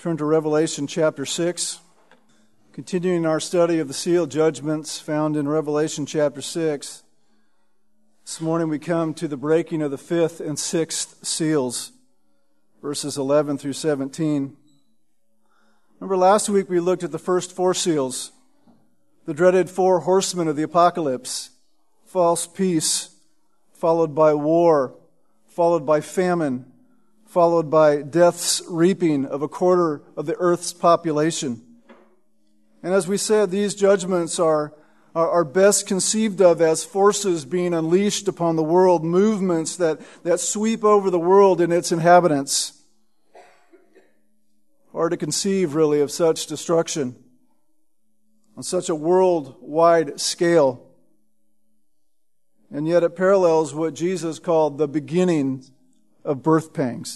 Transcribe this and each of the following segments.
Turn to Revelation chapter 6. Continuing our study of the seal judgments found in Revelation chapter 6. This morning we come to the breaking of the fifth and sixth seals, verses 11 through 17. Remember last week we looked at the first four seals, the dreaded four horsemen of the apocalypse: false peace, followed by war, followed by famine, followed by death's reaping of a quarter of the earth's population. And as we said, these judgments are best conceived of as forces being unleashed upon the world, movements that sweep over the world and its inhabitants. Hard to conceive, really, of such destruction on such a worldwide scale. And yet it parallels what Jesus called the beginning of birth pangs.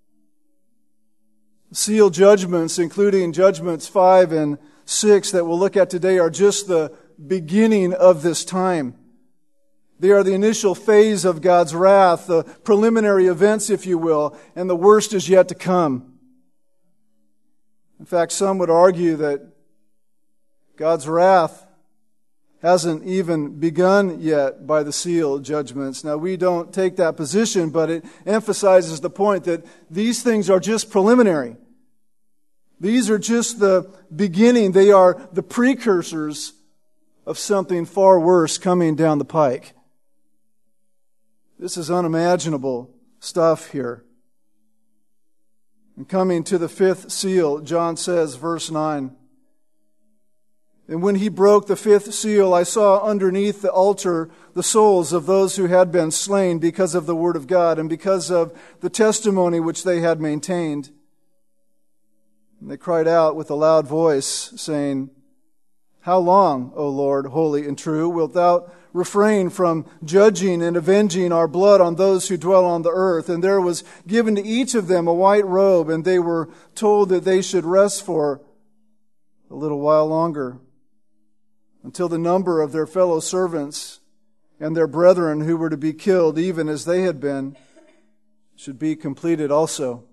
Seal judgments, including judgments 5 and 6 that we'll look at today, are just the beginning of this time. They are the initial phase of God's wrath, the preliminary events, if you will, and the worst is yet to come. In fact, some would argue that God's wrath hasn't even begun yet by the seal judgments. Now, we don't take that position, but it emphasizes the point that these things are just preliminary. These are just the beginning. They are the precursors of something far worse coming down the pike. This is unimaginable stuff here. And coming to the fifth seal, John says, verse 9, "And when he broke the fifth seal, I saw underneath the altar the souls of those who had been slain because of the word of God and because of the testimony which they had maintained. And they cried out with a loud voice, saying, 'How long, O Lord, holy and true, wilt thou refrain from judging and avenging our blood on those who dwell on the earth?' And there was given to each of them a white robe, and they were told that they should rest for a little while longer, until the number of their fellow servants and their brethren who were to be killed, even as they had been, should be completed also."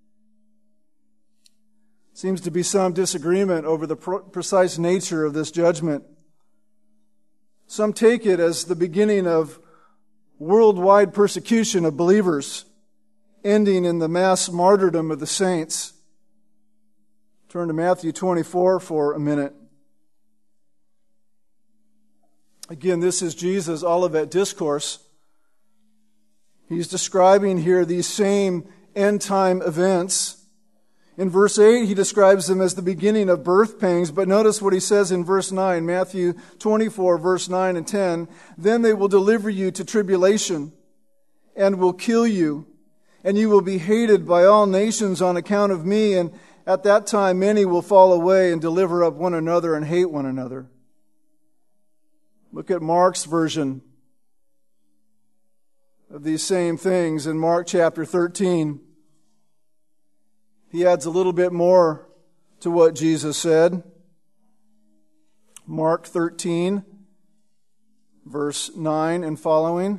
Seems to be some disagreement over the precise nature of this judgment. Some take it as the beginning of worldwide persecution of believers, ending in the mass martyrdom of the saints. Turn to Matthew 24 for a minute. Again, this is Jesus' Olivet Discourse. He's describing here these same end-time events. In verse 8, he describes them as the beginning of birth pangs, but notice what he says in verse 9, Matthew 24, verse 9 and 10. "Then they will deliver you to tribulation and will kill you, and you will be hated by all nations on account of me, and at that time many will fall away and deliver up one another and hate one another." Look at Mark's version of these same things in Mark chapter 13. He adds a little bit more to what Jesus said. Mark 13, verse 9 and following.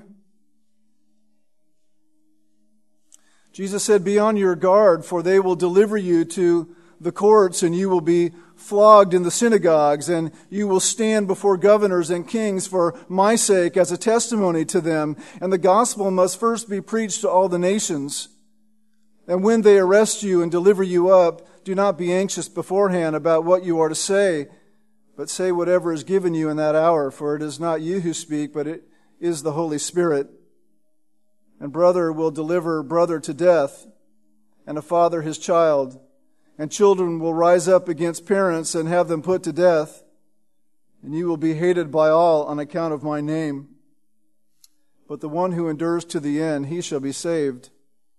Jesus said, "Be on your guard, for they will deliver you to the courts, and you will be flogged in the synagogues, and you will stand before governors and kings for my sake as a testimony to them. And the gospel must first be preached to all the nations. And when they arrest you and deliver you up, do not be anxious beforehand about what you are to say, but say whatever is given you in that hour, for it is not you who speak, but it is the Holy Spirit. And brother will deliver brother to death, and a father his child. And children will rise up against parents and have them put to death. And you will be hated by all on account of my name. But the one who endures to the end, he shall be saved."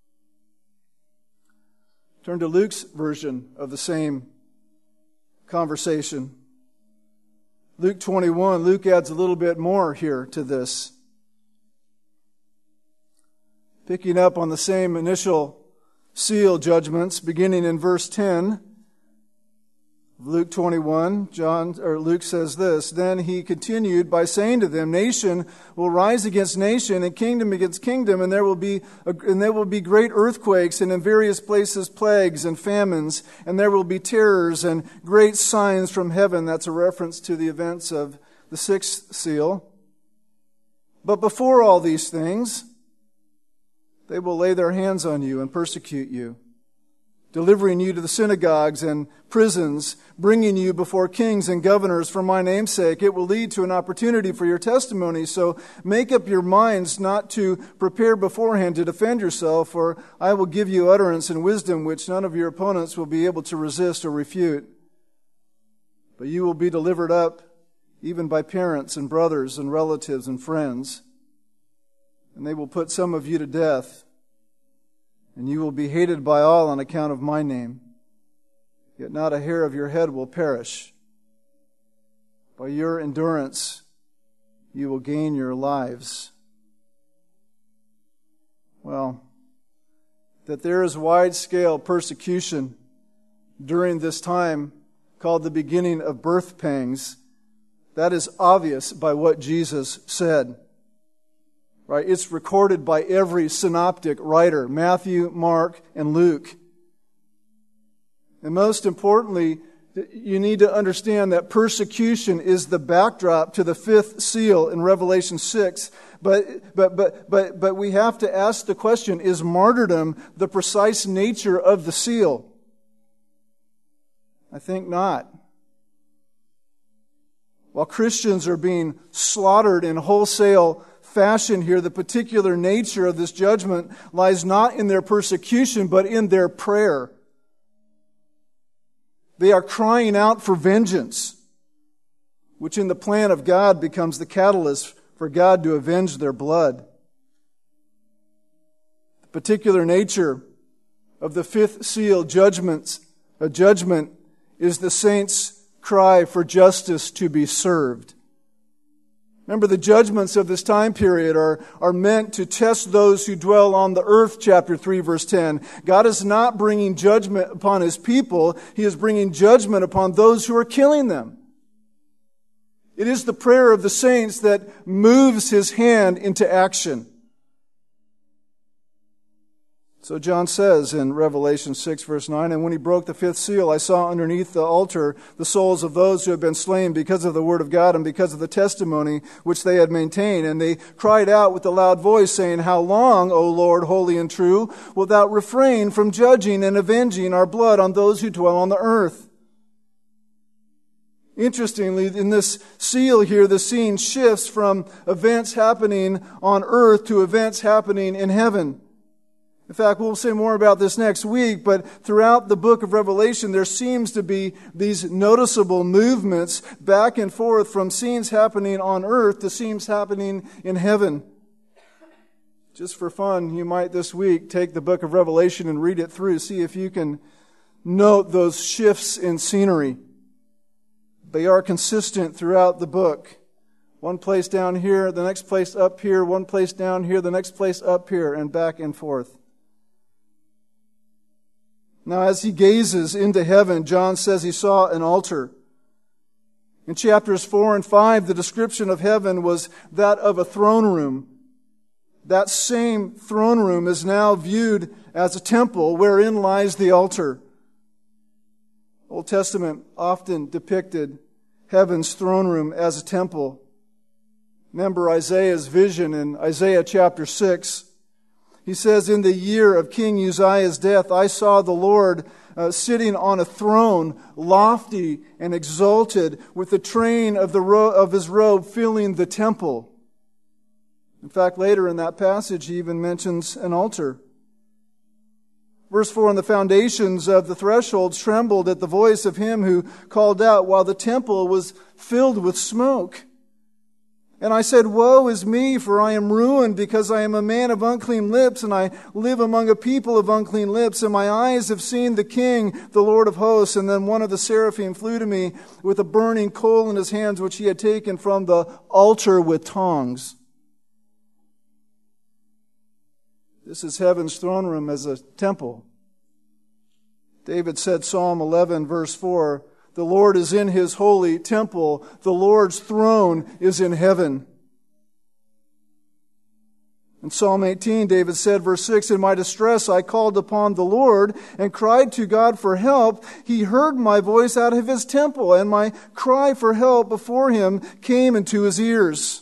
Turn to Luke's version of the same conversation. Luke 21, Luke adds a little bit more here to this. Picking up on the same initial seal judgments, beginning in verse 10, Luke 21, Luke says this, "Then he continued by saying to them, Nation will rise against nation and kingdom against kingdom, and there will be great earthquakes, and in various places plagues and famines, and there will be terrors and great signs from heaven." That's a reference to the events of the sixth seal. "But before all these things, they will lay their hands on you and persecute you, delivering you to the synagogues and prisons, bringing you before kings and governors for my name's sake. It will lead to an opportunity for your testimony. So make up your minds not to prepare beforehand to defend yourself, for I will give you utterance and wisdom which none of your opponents will be able to resist or refute. But you will be delivered up even by parents and brothers and relatives and friends, and they will put some of you to death. And you will be hated by all on account of my name. Yet not a hair of your head will perish. By your endurance, you will gain your lives." Well, that there is wide-scale persecution during this time called the beginning of birth pangs, that is obvious by what Jesus said. Right? It's recorded by every synoptic writer, Matthew, Mark, and Luke. And most importantly, you need to understand that persecution is the backdrop to the fifth seal in Revelation 6. But we have to ask the question, is martyrdom the precise nature of the seal? I think not. While Christians are being slaughtered in wholesale fashion here, the particular nature of this judgment lies not in their persecution, but in their prayer. They are crying out for vengeance, which in the plan of God becomes the catalyst for God to avenge their blood. The particular nature of the fifth seal judgment is the saints' cry for justice to be served. Remember, the judgments of this time period are meant to test those who dwell on the earth, chapter 3, verse 10. God is not bringing judgment upon His people. He is bringing judgment upon those who are killing them. It is the prayer of the saints that moves His hand into action. So John says in Revelation 6, verse 9, "And when He broke the fifth seal, I saw underneath the altar the souls of those who had been slain because of the word of God and because of the testimony which they had maintained. And they cried out with a loud voice, saying, How long, O Lord, holy and true, wilt thou refrain from judging and avenging our blood on those who dwell on the earth?" Interestingly, in this seal here, the scene shifts from events happening on earth to events happening in heaven. In fact, we'll say more about this next week, but throughout the book of Revelation, there seems to be these noticeable movements back and forth from scenes happening on earth to scenes happening in heaven. Just for fun, you might this week take the book of Revelation and read it through, see if you can note those shifts in scenery. They are consistent throughout the book. One place down here, the next place up here, one place down here, the next place up here, and back and forth. Now, as he gazes into heaven, John says he saw an altar. In chapters 4 and 5, the description of heaven was that of a throne room. That same throne room is now viewed as a temple wherein lies the altar. Old Testament often depicted heaven's throne room as a temple. Remember Isaiah's vision in Isaiah chapter 6. He says, "In the year of King Uzziah's death, I saw the Lord sitting on a throne, lofty and exalted, with the train of his robe filling the temple." In fact, later in that passage, he even mentions an altar. Verse 4, "And the foundations of the thresholds trembled at the voice of him who called out, while the temple was filled with smoke. And I said, Woe is me, for I am ruined, because I am a man of unclean lips, and I live among a people of unclean lips, and my eyes have seen the King, the Lord of hosts. And then one of the seraphim flew to me with a burning coal in his hands, which he had taken from the altar with tongs." This is heaven's throne room as a temple. David said, Psalm 11, verse 4, The Lord is in His holy temple. The Lord's throne is in heaven. In Psalm 18, David said, verse 6, "In my distress I called upon the Lord and cried to God for help. He heard my voice out of His temple, and my cry for help before Him came into His ears."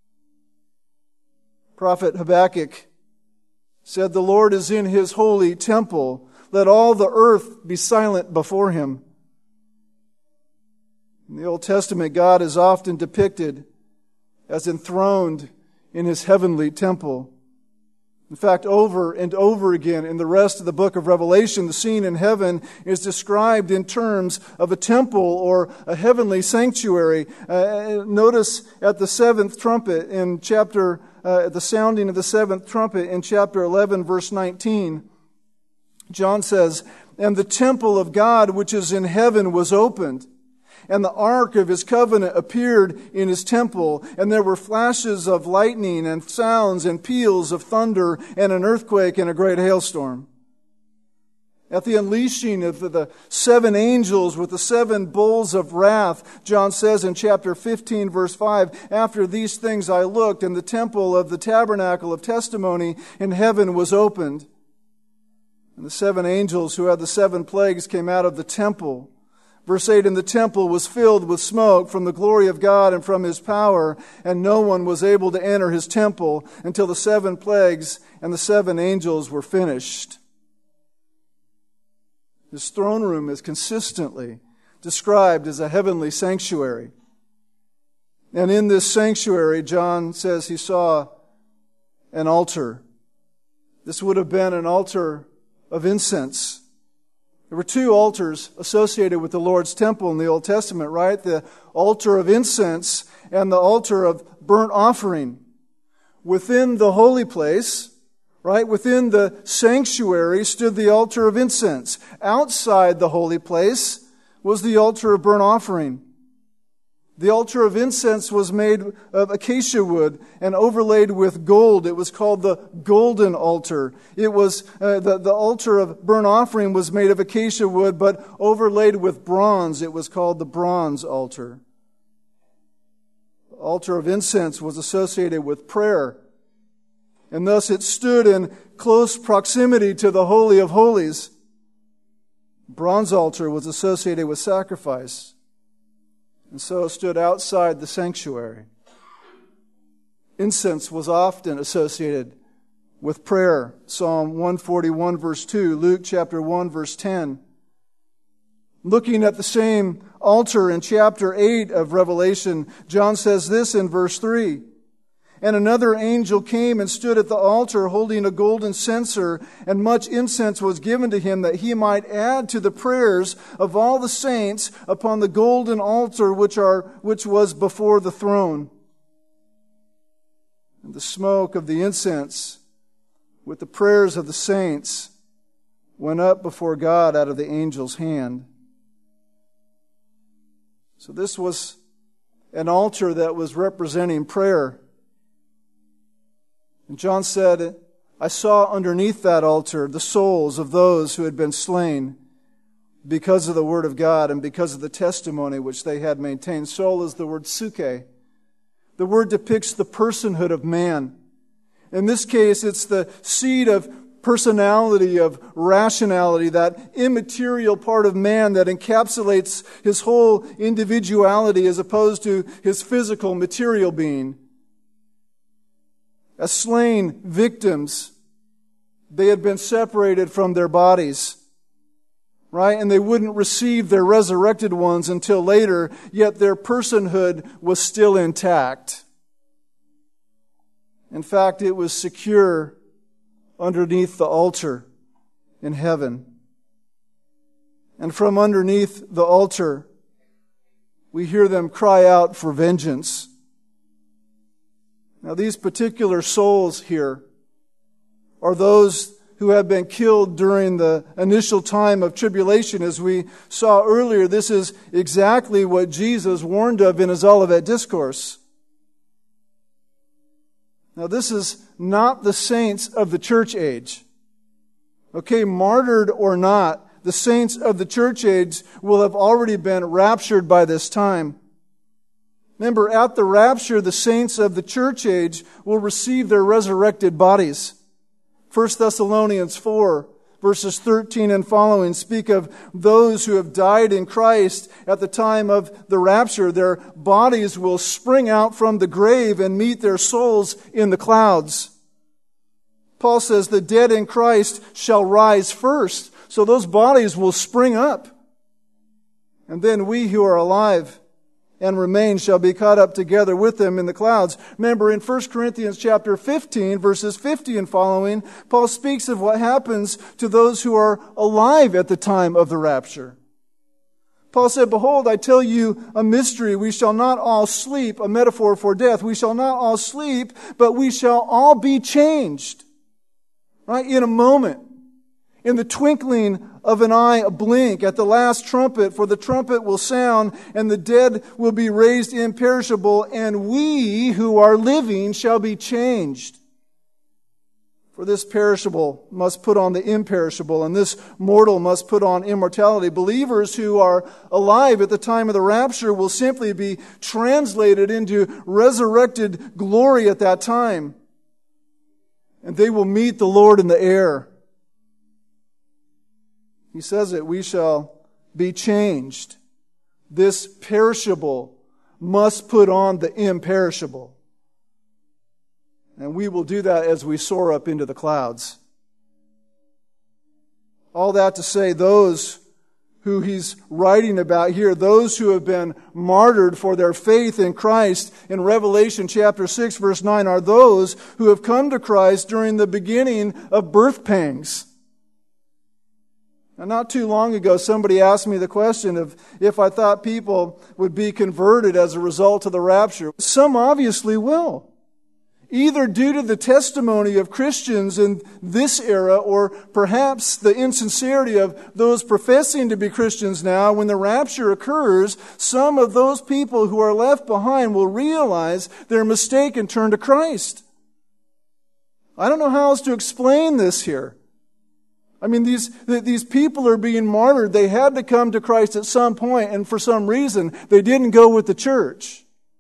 Prophet Habakkuk said, "The Lord is in His holy temple. Let all the earth be silent before Him." In the Old Testament, God is often depicted as enthroned in His heavenly temple. In fact, over and over again in the rest of the book of Revelation, the scene in heaven is described in terms of a temple or a heavenly sanctuary. Notice at the seventh trumpet in the sounding of the seventh trumpet in chapter 11, verse 19, John says, "And the temple of God which is in heaven was opened, and the ark of His covenant appeared in His temple, and there were flashes of lightning and sounds and peals of thunder and an earthquake and a great hailstorm." At the unleashing of the seven angels with the seven bowls of wrath, John says in chapter 15, verse 5, "After these things I looked, and the temple of the tabernacle of testimony in heaven was opened. And the seven angels who had the seven plagues came out of the temple." Verse 8, "And the temple was filled with smoke from the glory of God and from His power, and no one was able to enter His temple until the seven plagues and the seven angels were finished." His throne room is consistently described as a heavenly sanctuary. And in this sanctuary, John says he saw an altar. This would have been an altar of incense. There were two altars associated with the Lord's temple in the Old Testament, right? The altar of incense and the altar of burnt offering. Within the holy place, right, within the sanctuary stood the altar of incense. Outside the holy place was the altar of burnt offering. The altar of incense was made of acacia wood and overlaid with gold. It was called the golden altar. It was the altar of burnt offering was made of acacia wood, but overlaid with bronze. It was called the bronze altar. The altar of incense was associated with prayer, and thus it stood in close proximity to the Holy of Holies. The bronze altar was associated with sacrifice, and so stood outside the sanctuary. Incense was often associated with prayer. Psalm 141 verse 2, Luke chapter 1 verse 10. Looking at the same altar in chapter 8 of Revelation, John says this in verse 3. "And another angel came and stood at the altar holding a golden censer, and much incense was given to him that he might add to the prayers of all the saints upon the golden altar which was before the throne." And the smoke of the incense with the prayers of the saints went up before God out of the angel's hand. So this was an altar that was representing prayer. And John said, "I saw underneath that altar the souls of those who had been slain because of the word of God and because of the testimony which they had maintained." Soul is the word suke. The word depicts the personhood of man. In this case, it's the seed of personality, of rationality, that immaterial part of man that encapsulates his whole individuality as opposed to his physical, material being. As slain victims, they had been separated from their bodies, right? And they wouldn't receive their resurrected ones until later, yet their personhood was still intact. In fact, it was secure underneath the altar in heaven. And from underneath the altar, we hear them cry out for vengeance. Now, these particular souls here are those who have been killed during the initial time of tribulation. As we saw earlier, this is exactly what Jesus warned of in His Olivet Discourse. Now, this is not the saints of the church age. Okay, martyred or not, the saints of the church age will have already been raptured by this time. Remember, at the rapture, the saints of the church age will receive their resurrected bodies. 1 Thessalonians 4, verses 13 and following speak of those who have died in Christ at the time of the rapture. Their bodies will spring out from the grave and meet their souls in the clouds. Paul says the dead in Christ shall rise first. So those bodies will spring up. And then we who are alive and remain shall be caught up together with them in the clouds. Remember, in 1 Corinthians chapter 15, verses 50 and following, Paul speaks of what happens to those who are alive at the time of the rapture. Paul said, "Behold, I tell you a mystery. We shall not all sleep," a metaphor for death. "We shall not all sleep, but we shall all be changed." Right? In a moment. In the twinkling of an eye, a blink, at the last trumpet, for the trumpet will sound, and the dead will be raised imperishable, and we who are living shall be changed. For this perishable must put on the imperishable, and this mortal must put on immortality. Believers who are alive at the time of the rapture will simply be translated into resurrected glory at that time. And they will meet the Lord in the air. He says it, we shall be changed. This perishable must put on the imperishable. And we will do that as we soar up into the clouds. All that to say, those who he's writing about here, those who have been martyred for their faith in Christ in Revelation chapter 6 verse 9 are those who have come to Christ during the beginning of birth pangs. Now, not too long ago, somebody asked me the question of if I thought people would be converted as a result of the rapture. Some obviously will. Either due to the testimony of Christians in this era, or perhaps the insincerity of those professing to be Christians now. When the rapture occurs, some of those people who are left behind will realize their mistake and turn to Christ. I don't know how else to explain this here. I mean, these people are being martyred. They had to come to Christ at some point, and for some reason, they didn't go with the church.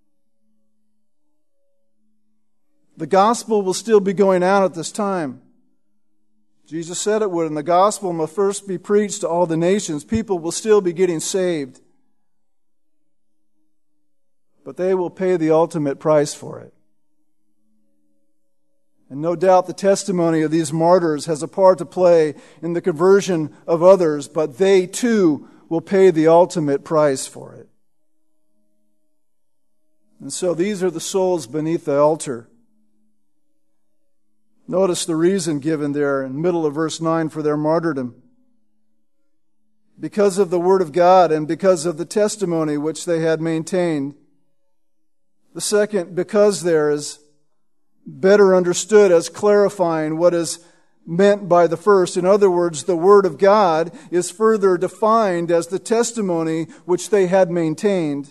The gospel will still be going out at this time. Jesus said it would, and the gospel must first be preached to all the nations. People will still be getting saved. But they will pay the ultimate price for it. And no doubt the testimony of these martyrs has a part to play in the conversion of others, but they too will pay the ultimate price for it. And so these are the souls beneath the altar. Notice the reason given there in the middle of verse 9 for their martyrdom. Because of the Word of God and because of the testimony which they had maintained. The second, because there, is better understood as clarifying what is meant by the first. In other words, the Word of God is further defined as the testimony which they had maintained.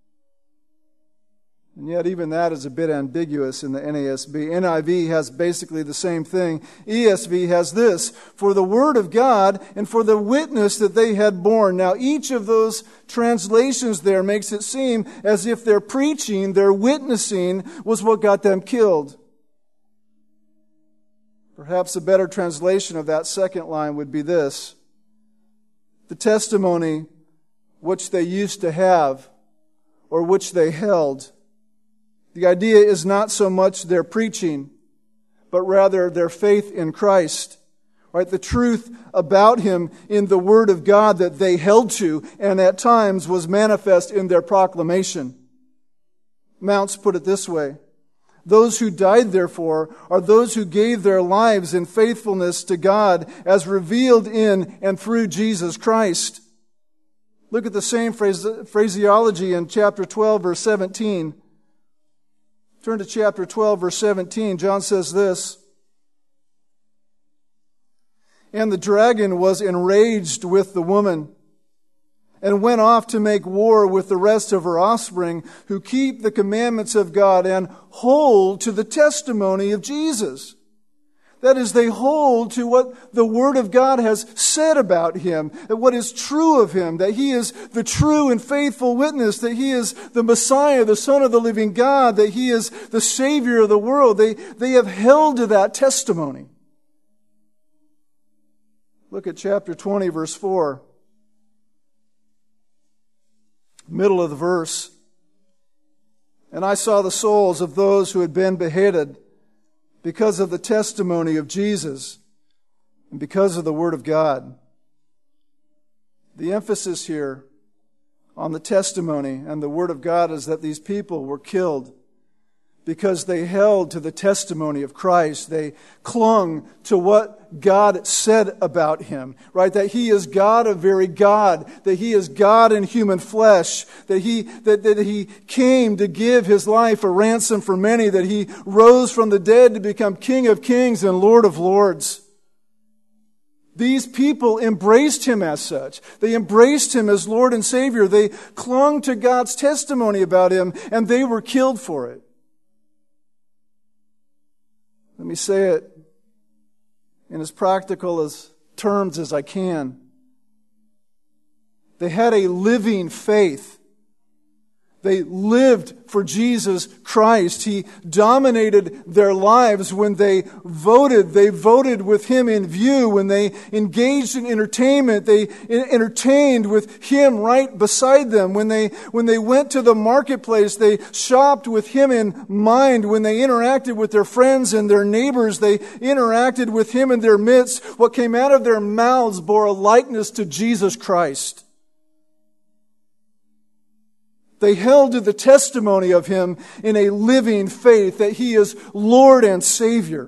And yet even that is a bit ambiguous in the NASB. NIV has basically the same thing. ESV has this, for the Word of God and for the witness that they had borne. Now each of those translations there makes it seem as if their preaching, their witnessing, was what got them killed. Perhaps a better translation of that second line would be this: the testimony which they used to have, or which they held. The idea is not so much their preaching, but rather their faith in Christ. Right? The truth about Him in the Word of God that they held to, and at times was manifest in their proclamation. Mounce put it this way: those who died, therefore, are those who gave their lives in faithfulness to God as revealed in and through Jesus Christ. Look at the same phraseology in chapter 12, verse 17. Turn to chapter 12, verse 17. John says this: and the dragon was enraged with the woman, and went off to make war with the rest of her offspring, who keep the commandments of God and hold to the testimony of Jesus. That is, they hold to what the Word of God has said about Him, and what is true of Him, that He is the true and faithful witness, that He is the Messiah, the Son of the living God, that He is the Savior of the world. They have held to that testimony. Look at chapter 20, verse 4. Middle of the verse. And I saw the souls of those who had been beheaded because of the testimony of Jesus and because of the Word of God. The emphasis here on the testimony and the Word of God is that these people were killed because they held to the testimony of Christ. They clung to what God said about Him, right? That He is God of very God, that He is God in human flesh, that He came to give His life a ransom for many, that He rose from the dead to become King of kings and Lord of lords. These people embraced Him as such. They embraced Him as Lord and Savior. They clung to God's testimony about Him, and they were killed for it. Let me say it in as practical terms as I can. They had a living faith. They lived for Jesus Christ. He dominated their lives when they voted. They voted with Him in view. When they engaged in entertainment, they entertained with Him right beside them. When they went to the marketplace, they shopped with Him in mind. When they interacted with their friends and their neighbors, they interacted with Him in their midst. What came out of their mouths bore a likeness to Jesus Christ. They held to the testimony of Him in a living faith that He is Lord and Savior.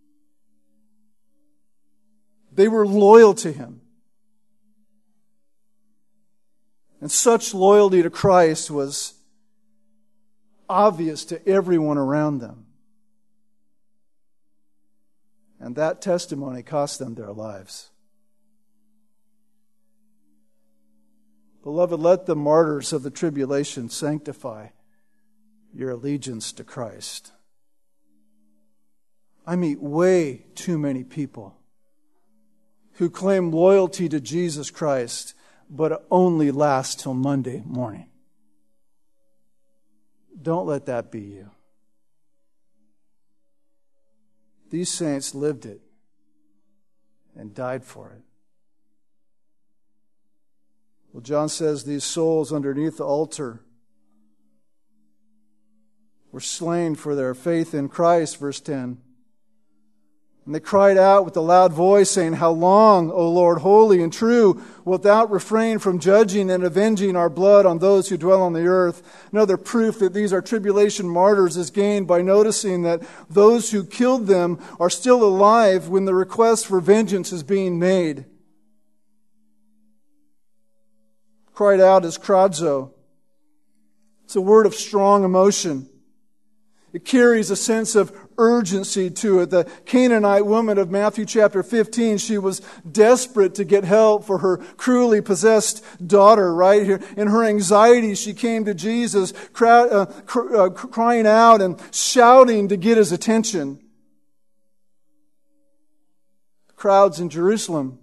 They were loyal to Him. And such loyalty to Christ was obvious to everyone around them. And that testimony cost them their lives. Beloved, let the martyrs of the tribulation sanctify your allegiance to Christ. I meet way too many people who claim loyalty to Jesus Christ, but it only lasts till Monday morning. Don't let that be you. These saints lived it and died for it. Well, John says these souls underneath the altar were slain for their faith in Christ, verse 10. And they cried out with a loud voice, saying, "How long, O Lord, holy and true, wilt thou refrain from judging and avenging our blood on those who dwell on the earth?" Another proof that these are tribulation martyrs is gained by noticing that those who killed them are still alive when the request for vengeance is being made. Cried out is kradzo. It's a word of strong emotion. It carries a sense of urgency to it. The Canaanite woman of Matthew chapter 15, she was desperate to get help for her cruelly possessed daughter, right? Here, in her anxiety, she came to Jesus, crying out and shouting to get His attention. Crowds in Jerusalem,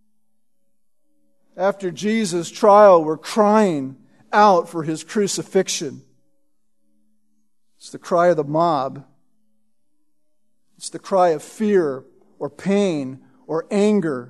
after Jesus' trial, were crying out for His crucifixion. It's the cry of the mob. It's the cry of fear or pain or anger.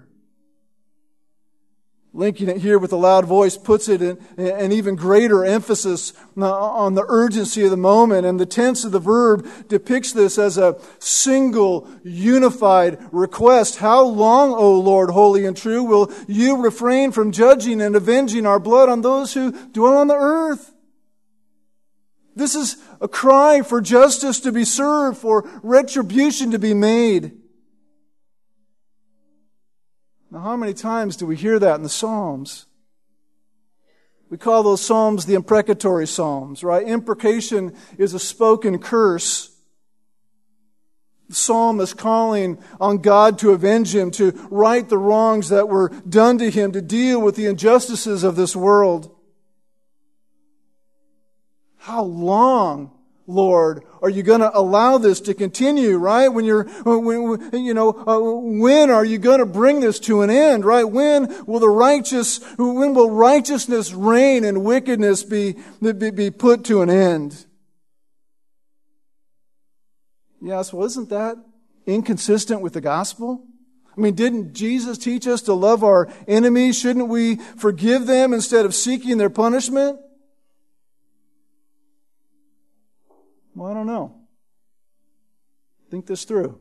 Linking it here with a loud voice puts it in an even greater emphasis on the urgency of the moment. And the tense of the verb depicts this as a single, unified request. How long, O Lord, holy and true, will you refrain from judging and avenging our blood on those who dwell on the earth? This is a cry for justice to be served, for retribution to be made. Now, how many times do we hear that in the Psalms? We call those Psalms the imprecatory Psalms, right? Imprecation is a spoken curse. The psalm is calling on God to avenge him, to right the wrongs that were done to him, to deal with the injustices of this world. How long, Lord? Are you going to allow this to continue, right? When are you going to bring this to an end, right? When will righteousness reign and wickedness be put to an end? Yes, well, isn't that inconsistent with the gospel? I mean, didn't Jesus teach us to love our enemies? Shouldn't we forgive them instead of seeking their punishment? Well, I don't know. Think this through.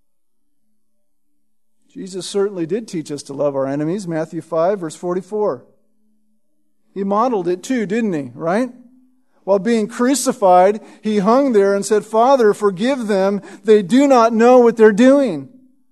Jesus certainly did teach us to love our enemies. Matthew 5, verse 44. He modeled it too, didn't he? Right? While being crucified, he hung there and said, Father, forgive them. They do not know what they're doing.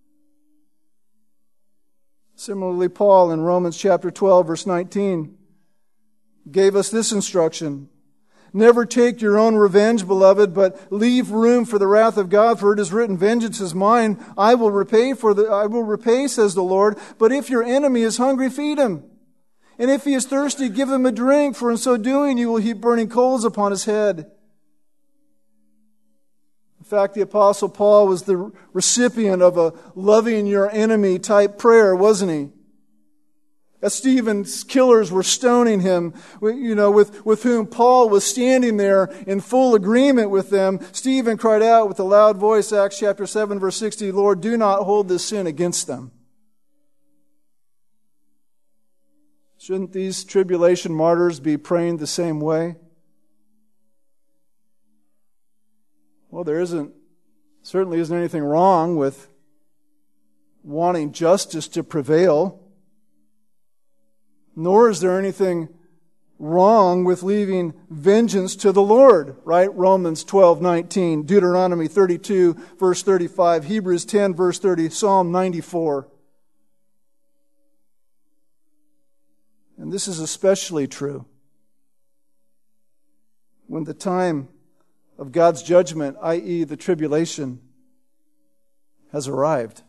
Similarly, Paul in Romans chapter 12, verse 19, gave us this instruction. Never take your own revenge, beloved, but leave room for the wrath of God, for it is written, Vengeance is mine, I will repay, says the Lord. But if your enemy is hungry, feed him. And if he is thirsty, give him a drink, for in so doing you will heap burning coals upon his head. In fact, the Apostle Paul was the recipient of a loving your enemy type prayer, wasn't he? As Stephen's killers were stoning him, with whom Paul was standing there in full agreement with them, Stephen cried out with a loud voice, Acts chapter 7, verse 60, Lord, do not hold this sin against them. Shouldn't these tribulation martyrs be praying the same way? Well, certainly isn't anything wrong with wanting justice to prevail. Nor is there anything wrong with leaving vengeance to the Lord, right? Romans 12:19, Deuteronomy 32, verse 35, Hebrews 10, verse 30, Psalm 94. And this is especially true when the time of God's judgment, i.e. the tribulation, has arrived.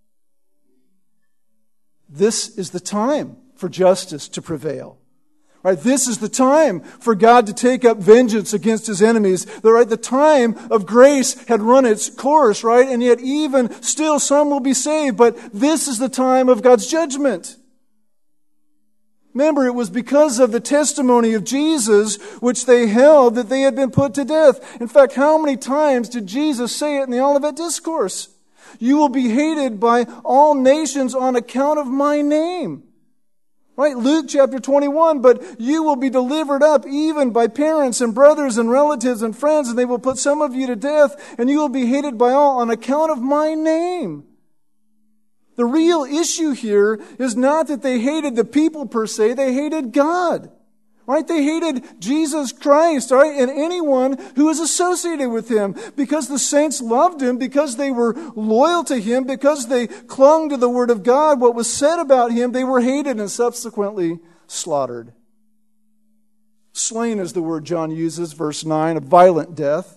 This is the time for justice to prevail. Right? This is the time for God to take up vengeance against His enemies. The time of grace had run its course, right? And yet even still some will be saved. But this is the time of God's judgment. Remember, it was because of the testimony of Jesus which they held that they had been put to death. In fact, how many times did Jesus say it in the Olivet Discourse? You will be hated by all nations on account of my name. Right? Luke chapter 21, but you will be delivered up even by parents and brothers and relatives and friends, and they will put some of you to death, and you will be hated by all on account of my name. The real issue here is not that they hated the people per se, they hated God. Right? They hated Jesus Christ, right? And anyone who is associated with Him. Because the saints loved Him, because they were loyal to Him, because they clung to the Word of God, what was said about Him, they were hated and subsequently slaughtered. Slain is the word John uses, verse 9, a violent death.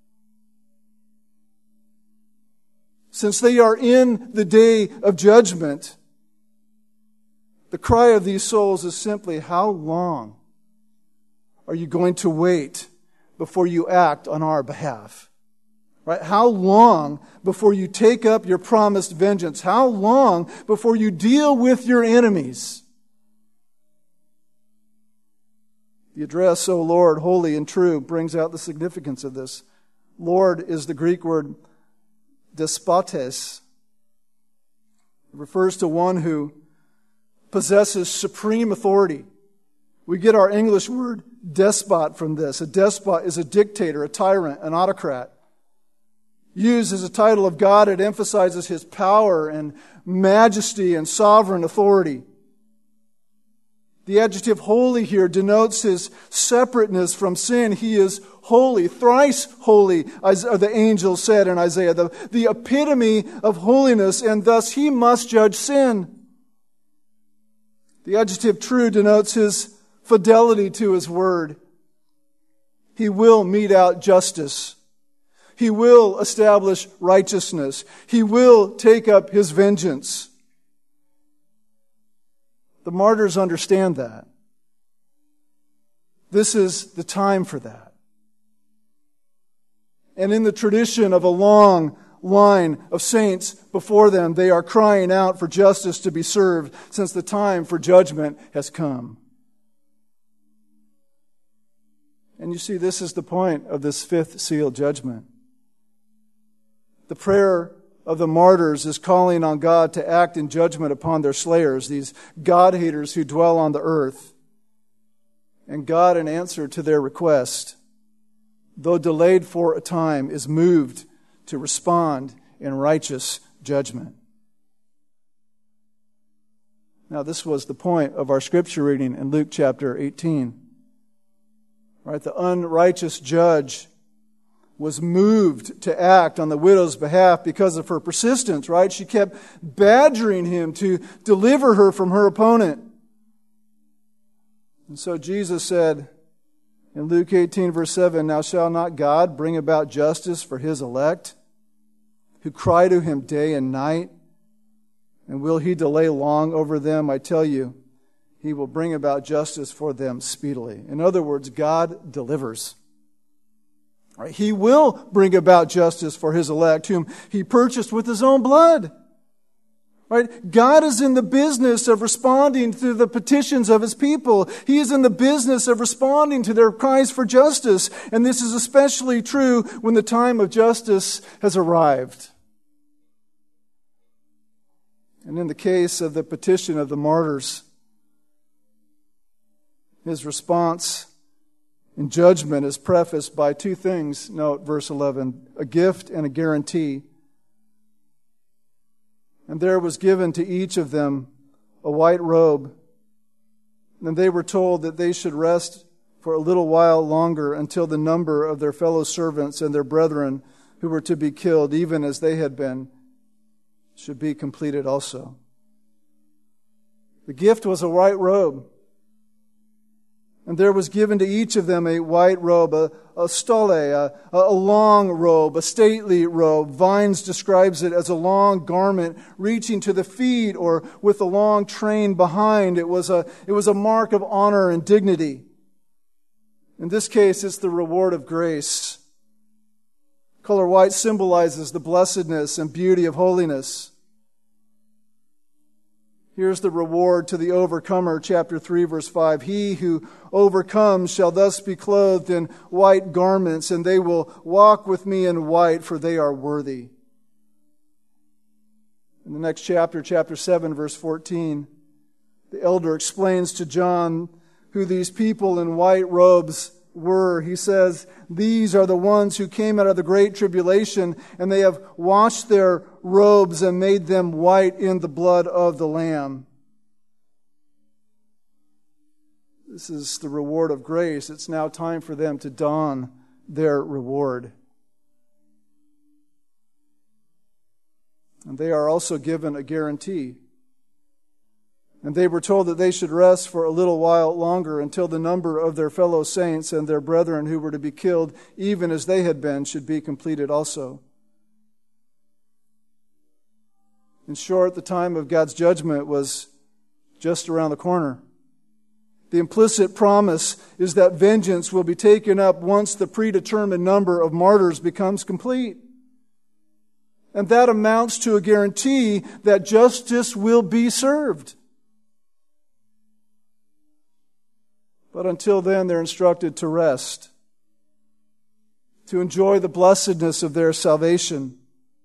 Since they are in the day of judgment, the cry of these souls is simply, how long are you going to wait before you act on our behalf? Right? How long before you take up your promised vengeance? How long before you deal with your enemies? The address, O Lord, holy and true, brings out the significance of this. Lord is the Greek word despotes. It refers to one who possesses supreme authority. We get our English word despot from this. A despot is a dictator, a tyrant, an autocrat. Used as a title of God, it emphasizes His power and majesty and sovereign authority. The adjective holy here denotes His separateness from sin. He is holy, thrice holy, the angel said in Isaiah, the epitome of holiness, and thus He must judge sin. The adjective true denotes His fidelity to His word. He will mete out justice. He will establish righteousness. He will take up His vengeance. The martyrs understand that. – This is the time for that. And in the tradition of a long line of saints before them, they are crying out for justice to be served, since the time for judgment has come. And you see, this is the point of this fifth seal judgment. The prayer of the martyrs is calling on God to act in judgment upon their slayers, these God-haters who dwell on the earth. And God, in answer to their request, though delayed for a time, is moved to respond in righteous judgment. Now, this was the point of our scripture reading in Luke chapter 18. Right, the unrighteous judge was moved to act on the widow's behalf because of her persistence, right? She kept badgering him to deliver her from her opponent. And so Jesus said in Luke 18 verse 7, "Now shall not God bring about justice for His elect, who cry to Him day and night? And will He delay long over them? I tell you, He will bring about justice for them speedily." In other words, God delivers. Right? He will bring about justice for His elect, whom He purchased with His own blood. Right? God is in the business of responding to the petitions of His people. He is in the business of responding to their cries for justice. And this is especially true when the time of justice has arrived. And in the case of the petition of the martyrs, His response in judgment is prefaced by two things. Note verse 11, a gift and a guarantee. "And there was given to each of them a white robe. And they were told that they should rest for a little while longer until the number of their fellow servants and their brethren who were to be killed, even as they had been, should be completed also." The gift was a white robe. And there was given to each of them a white robe, a stole, a long robe, a stately robe. Vines describes it as a long garment reaching to the feet or with a long train behind. It was a mark of honor and dignity. In this case, it's the reward of grace. Color white symbolizes the blessedness and beauty of holiness. Here's the reward to the overcomer, chapter 3, verse 5. "He who overcomes shall thus be clothed in white garments, and they will walk with me in white, for they are worthy." In the next chapter, chapter 7, verse 14, the elder explains to John who these people in white robes were. He says, "These are the ones who came out of the great tribulation, and they have washed their robes and made them white in the blood of the Lamb." This is the reward of grace. It's now time for them to don their reward. And they are also given a guarantee. "And they were told that they should rest for a little while longer until the number of their fellow saints and their brethren who were to be killed, even as they had been, should be completed also." In short, the time of God's judgment was just around the corner. The implicit promise is that vengeance will be taken up once the predetermined number of martyrs becomes complete. And that amounts to a guarantee that justice will be served. But until then, they're instructed to rest, to enjoy the blessedness of their salvation,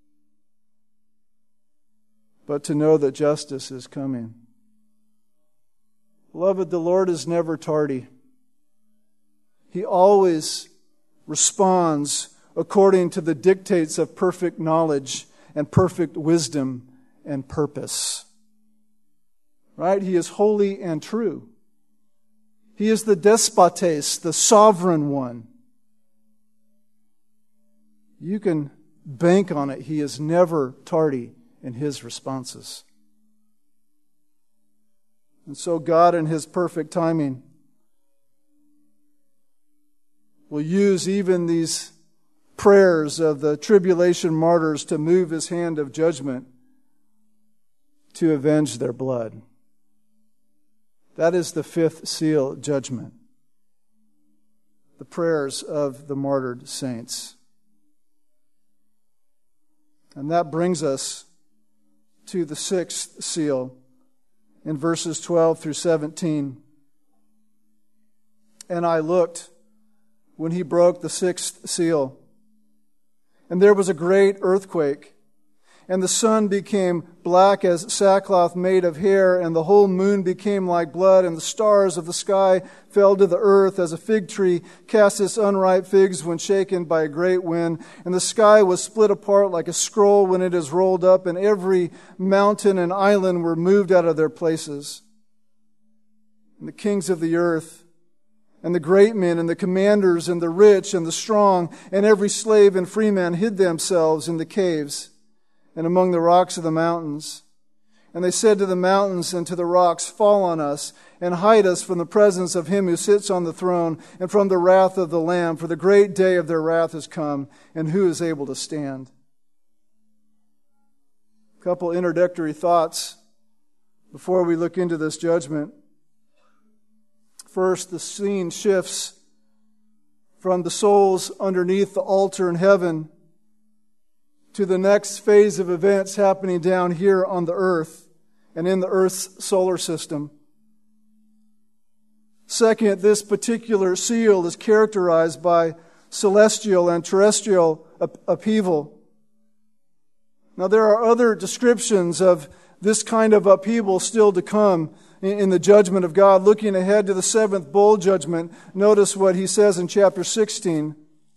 but to know that justice is coming. Beloved, the Lord is never tardy. He always responds according to the dictates of perfect knowledge and perfect wisdom and purpose. Right? He is holy and true. He is the despotes, the sovereign one. You can bank on it. He is never tardy in His responses. And so God, in His perfect timing, will use even these prayers of the tribulation martyrs to move His hand of judgment to avenge their blood. That is the fifth seal, judgment. The prayers of the martyred saints. And that brings us to the sixth seal in verses 12 through 17. And I looked when he broke the sixth seal, and there was a great earthquake, and the sun became black as sackcloth made of hair, and the whole moon became like blood, and the stars of the sky fell to the earth as a fig tree casts its unripe figs when shaken by a great wind. And the sky was split apart like a scroll when it is rolled up, and every mountain and island were moved out of their places. And the kings of the earth, and the great men, and the commanders, and the rich, and the strong, and every slave and free man hid themselves in the caves and among the rocks of the mountains. And they said to the mountains and to the rocks, fall on us, and hide us from the presence of him who sits on the throne, and from the wrath of the Lamb, for the great day of their wrath has come, and who is able to stand? A couple introductory thoughts before we look into this judgment. First, the scene shifts from the souls underneath the altar in heaven to the next phase of events happening down here on the earth and in the earth's solar system. Second, this particular seal is characterized by celestial and terrestrial upheaval. Now, there are other descriptions of this kind of upheaval still to come in the judgment of God. Looking ahead to the seventh bowl judgment, notice what he says in chapter 16.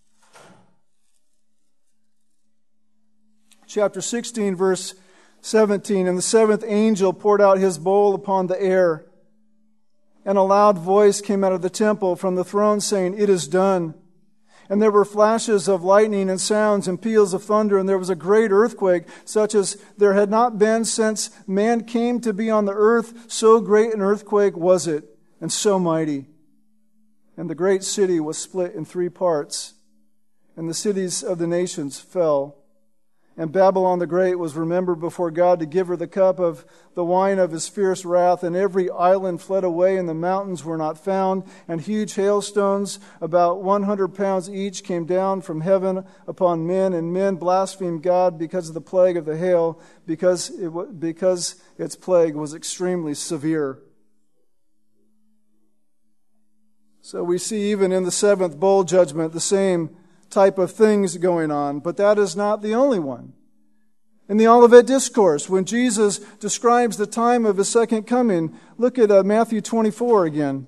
Chapter 16, verse 17, and the seventh angel poured out his bowl upon the air, and a loud voice came out of the temple from the throne saying, it is done. And there were flashes of lightning and sounds and peals of thunder, and there was a great earthquake, such as there had not been since man came to be on the earth. So great an earthquake was it, and so mighty. And the great city was split in three parts, and the cities of the nations fell. And Babylon the Great was remembered before God to give her the cup of the wine of his fierce wrath. And every island fled away, and the mountains were not found. And huge hailstones, about 100 pounds each, came down from heaven upon men. And men blasphemed God because of the plague of the hail, because its plague was extremely severe. So we see even in the seventh bowl judgment the same type of things going on, but that is not the only one. In the Olivet Discourse, when Jesus describes the time of his second coming, look at Matthew 24 again.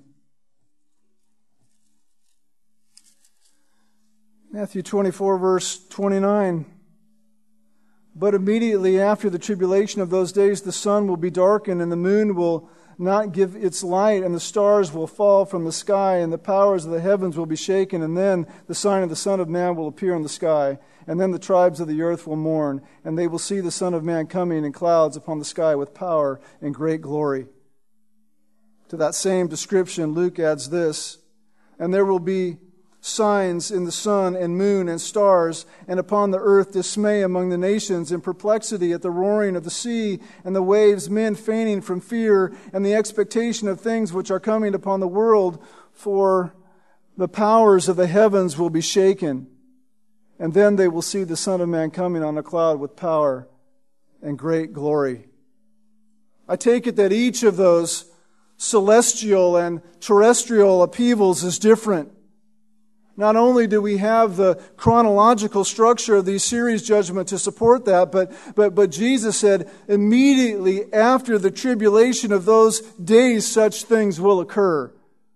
Matthew 24, verse 29. But immediately after the tribulation of those days, the sun will be darkened, and the moon will not give its light, and the stars will fall from the sky, and the powers of the heavens will be shaken, and then the sign of the Son of Man will appear in the sky, and then the tribes of the earth will mourn, and they will see the Son of Man coming in clouds upon the sky with power and great glory. To that same description, Luke adds this, and there will be signs in the sun and moon and stars, and upon the earth dismay among the nations, and perplexity at the roaring of the sea and the waves, men fainting from fear and the expectation of things which are coming upon the world, for the powers of the heavens will be shaken. And then they will see the Son of Man coming on a cloud with power and great glory. I take it that each of those celestial and terrestrial upheavals is different. Not only do we have the chronological structure of these series judgments to support that, but Jesus said immediately after the tribulation of those days, such things will occur.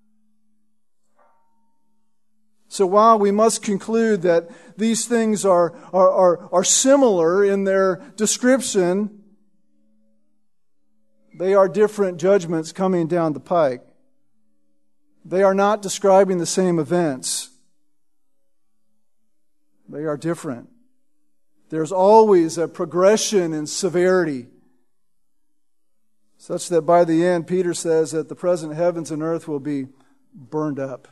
So while we must conclude that these things are similar in their description, they are different judgments coming down the pike. They are not describing the same events. They are different. There's always a progression in severity, such that by the end, Peter says that the present heavens and earth will be burned up.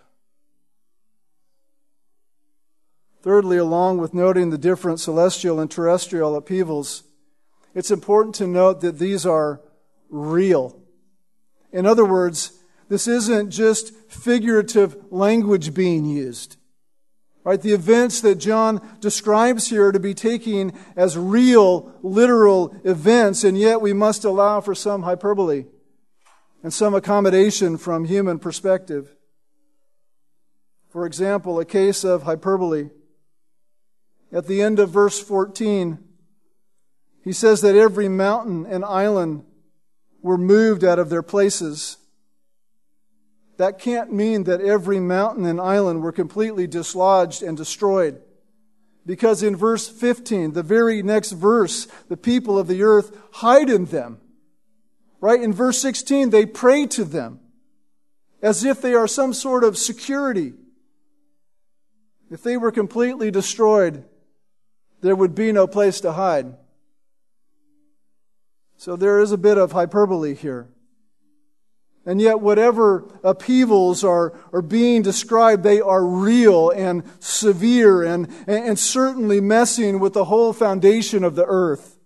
Thirdly, along with noting the different celestial and terrestrial upheavals, it's important to note that these are real. In other words, this isn't just figurative language being used. Right? The events that John describes here are to be taken as real, literal events, and yet we must allow for some hyperbole and some accommodation from human perspective. For example, a case of hyperbole. At the end of verse 14, he says that every mountain and island were moved out of their places. That can't mean that every mountain and island were completely dislodged and destroyed. Because in verse 15, the very next verse, the people of the earth hide in them. Right? In verse 16, they pray to them as if they are some sort of security. If they were completely destroyed, there would be no place to hide. So there is a bit of hyperbole here. And yet whatever upheavals are being described, they are real and severe and certainly messing with the whole foundation of the earth.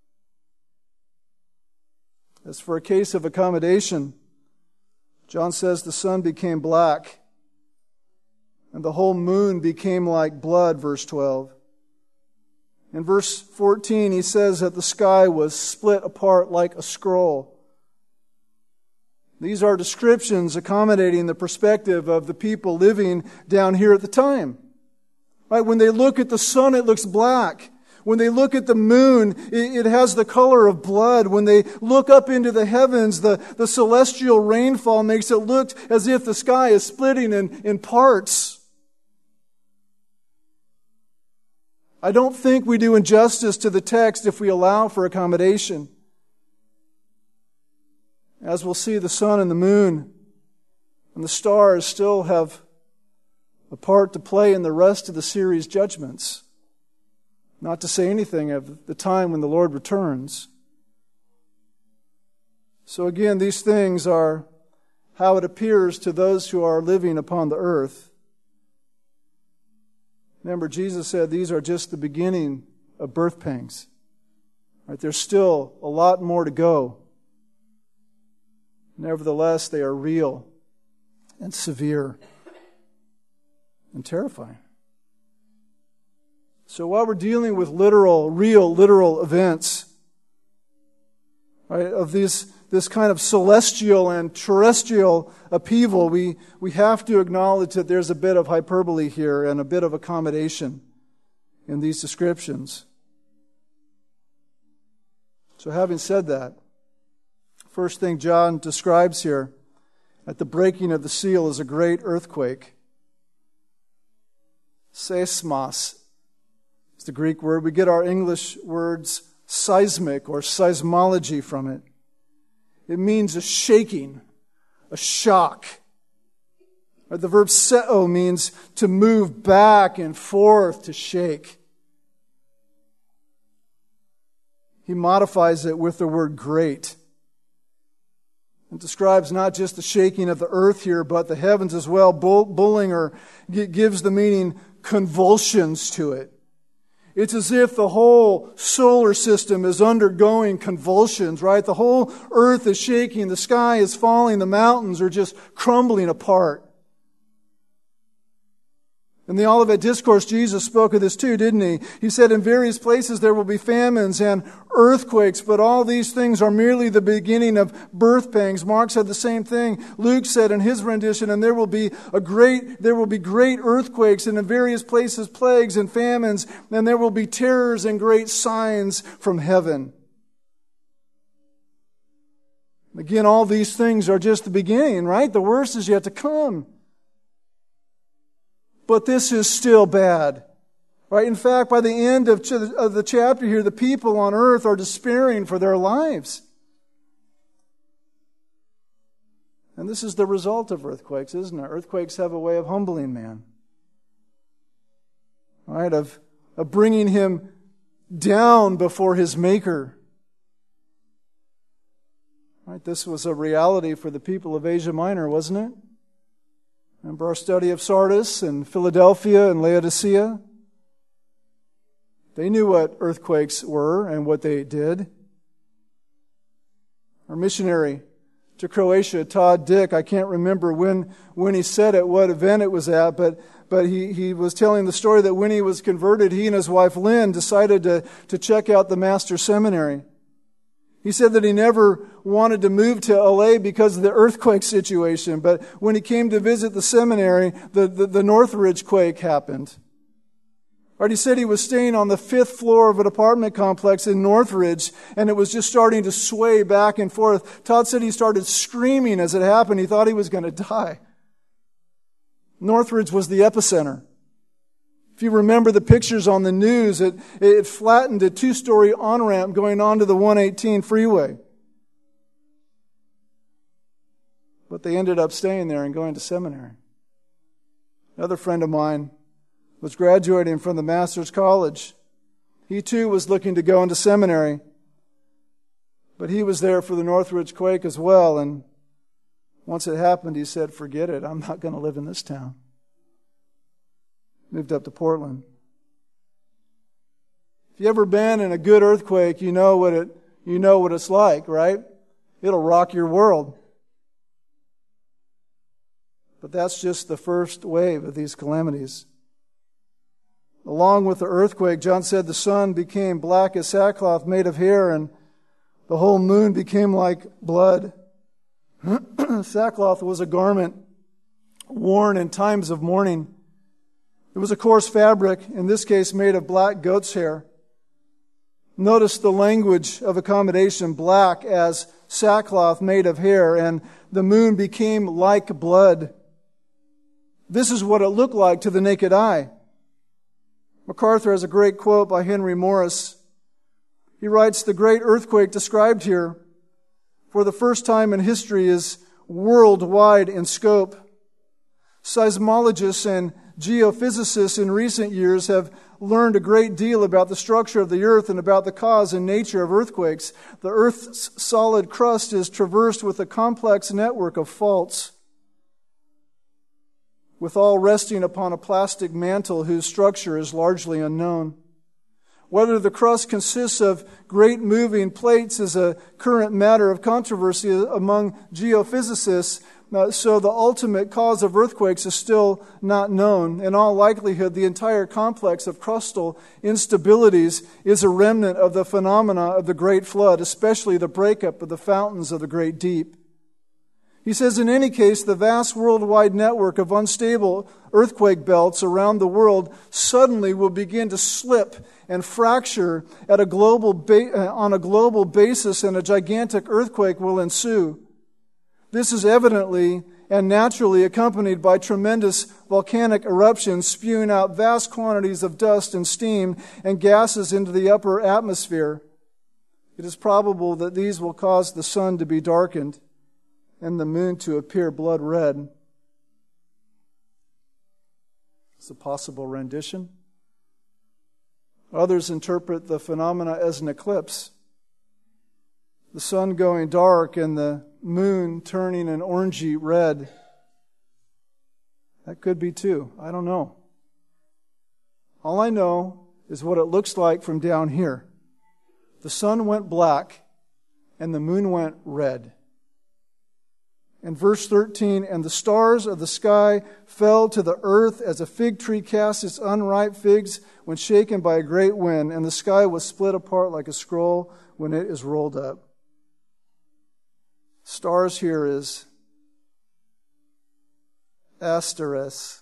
As for a case of accommodation, John says the sun became black and the whole moon became like blood, verse 12. In verse 14, he says that the sky was split apart like a scroll. These are descriptions accommodating the perspective of the people living down here at the time. Right? When they look at the sun, it looks black. When they look at the moon, it has the color of blood. When they look up into the heavens, the celestial rainfall makes it look as if the sky is splitting in parts. I don't think we do injustice to the text if we allow for accommodation. As we'll see, the sun and the moon and the stars still have a part to play in the rest of the series judgments. Not to say anything of the time when the Lord returns. So again, these things are how it appears to those who are living upon the earth. Remember, Jesus said these are just the beginning of birth pangs. Right? There's still a lot more to go. Nevertheless, they are real and severe and terrifying. So while we're dealing with literal events, right, of this kind of celestial and terrestrial upheaval, we have to acknowledge that there's a bit of hyperbole here and a bit of accommodation in these descriptions. So having said that, first thing John describes here at the breaking of the seal is a great earthquake. Seismos is the Greek word. We get our English words seismic or seismology from it. It means a shaking, a shock. Or the verb seo means to move back and forth, to shake. He modifies it with the word great. It describes not just the shaking of the earth here, but the heavens as well. Bulling or gives the meaning convulsions to it. It's as if the whole solar system is undergoing convulsions, right? The whole earth is shaking, the sky is falling, the mountains are just crumbling apart. In the Olivet Discourse, Jesus spoke of this too, didn't he? He said, in various places there will be famines and earthquakes, but all these things are merely the beginning of birth pangs. Mark said the same thing. Luke said in his rendition, and there will be great earthquakes, and in various places plagues and famines, and there will be terrors and great signs from heaven. Again, all these things are just the beginning, right? The worst is yet to come. But this is still bad. Right? In fact, by the end of the chapter here, the people on earth are despairing for their lives. And this is the result of earthquakes, isn't it? Earthquakes have a way of humbling man. Right? Of bringing him down before his Maker. Right? This was a reality for the people of Asia Minor, wasn't it? Remember our study of Sardis and Philadelphia and Laodicea? They knew what earthquakes were and what they did. Our missionary to Croatia, Todd Dick. I can't remember when he said it, what event it was at, but he was telling the story that when he was converted, he and his wife Lynn decided to check out the Master's Seminary. He said that he never wanted to move to LA because of the earthquake situation, but when he came to visit the seminary, the Northridge quake happened. Right, he said he was staying on the 5th floor of an apartment complex in Northridge, and it was just starting to sway back and forth. Todd said he started screaming as it happened. He thought he was going to die. Northridge was the epicenter. If you remember the pictures on the news, it flattened a 2-story on-ramp going onto the 118 freeway. But they ended up staying there and going to seminary. Another friend of mine was graduating from the Master's College. He too was looking to go into seminary. But he was there for the Northridge quake as well, and once it happened, he said, forget it, I'm not going to live in this town. Moved up to Portland. If you've ever been in a good earthquake, you know what it's like, right? It'll rock your world. But that's just the first wave of these calamities. Along with the earthquake, John said the sun became black as sackcloth made of hair, and the whole moon became like blood. Sackcloth was a garment worn in times of mourning. It was a coarse fabric, in this case made of black goat's hair. Notice the language of accommodation, black as sackcloth made of hair, and the moon became like blood. This is what it looked like to the naked eye. MacArthur has a great quote by Henry Morris. He writes, the great earthquake described here for the first time in history is worldwide in scope. Seismologists and geophysicists in recent years have learned a great deal about the structure of the earth and about the cause and nature of earthquakes. The earth's solid crust is traversed with a complex network of faults, with all resting upon a plastic mantle whose structure is largely unknown. Whether the crust consists of great moving plates is a current matter of controversy among geophysicists, so the ultimate cause of earthquakes is still not known. In all likelihood, the entire complex of crustal instabilities is a remnant of the phenomena of the Great Flood, especially the breakup of the fountains of the Great Deep. He says, in any case, the vast worldwide network of unstable earthquake belts around the world suddenly will begin to slip and fracture at on a global basis, and a gigantic earthquake will ensue. This is evidently and naturally accompanied by tremendous volcanic eruptions spewing out vast quantities of dust and steam and gases into the upper atmosphere. It is probable that these will cause the sun to be darkened and the moon to appear blood red. It's a possible rendition. Others interpret the phenomena as an eclipse. The sun going dark and the moon turning an orangey red. That could be too. I don't know. All I know is what it looks like from down here. The sun went black and the moon went red. In verse 13, and the stars of the sky fell to the earth as a fig tree casts its unripe figs when shaken by a great wind, and the sky was split apart like a scroll when it is rolled up. Stars here is asteres,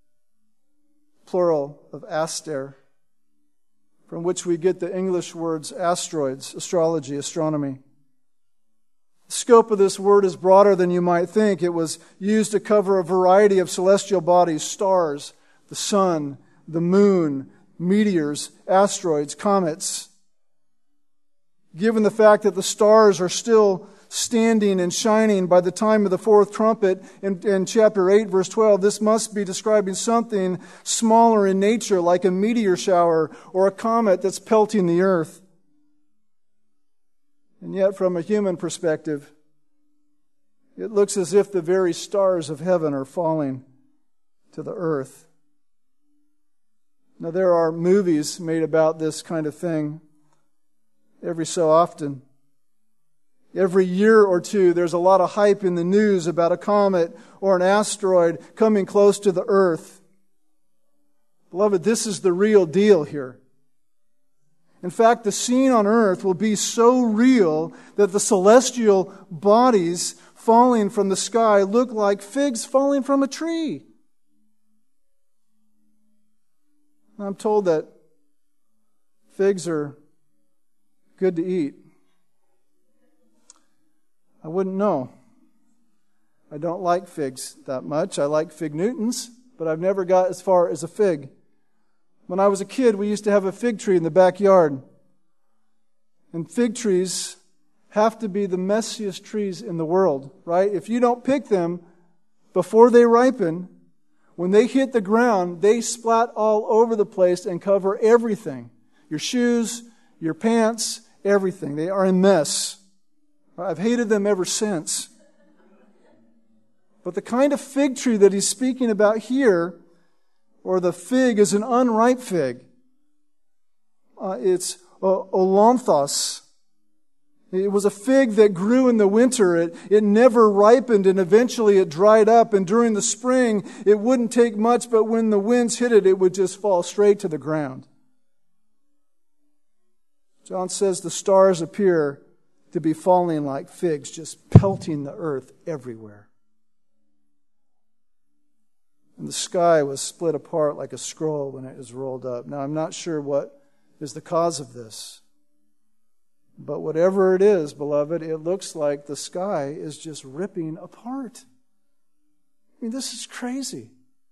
plural of aster, from which we get the English words asteroids, astrology, astronomy. The scope of this word is broader than you might think. It was used to cover a variety of celestial bodies, stars, the sun, the moon, meteors, asteroids, comets. Given the fact that the stars are still standing and shining by the time of the fourth trumpet in chapter 8, verse 12, this must be describing something smaller in nature, like a meteor shower or a comet that's pelting the earth. And yet, from a human perspective, it looks as if the very stars of heaven are falling to the earth. Now, there are movies made about this kind of thing every so often. Every year or two, there's a lot of hype in the news about a comet or an asteroid coming close to the earth. Beloved, this is the real deal here. In fact, the scene on earth will be so real that the celestial bodies falling from the sky look like figs falling from a tree. I'm told that figs are good to eat. I wouldn't know. I don't like figs that much. I like fig Newtons, but I've never got as far as a fig. When I was a kid, we used to have a fig tree in the backyard. And fig trees have to be the messiest trees in the world, right? If you don't pick them before they ripen, when they hit the ground, they splat all over the place and cover everything. Your shoes, your pants, everything. They are a mess. I've hated them ever since. But the kind of fig tree that he's speaking about here, or the fig, is an unripe fig. It's Olanthos. It was a fig that grew in the winter. It never ripened, and eventually it dried up. And during the spring, it wouldn't take much, but when the winds hit it, it would just fall straight to the ground. John says the stars appear to be falling like figs, just pelting the earth everywhere. And the sky was split apart like a scroll when it was rolled up. Now, I'm not sure what is the cause of this. But whatever it is, beloved, it looks like the sky is just ripping apart. I mean, this is crazy.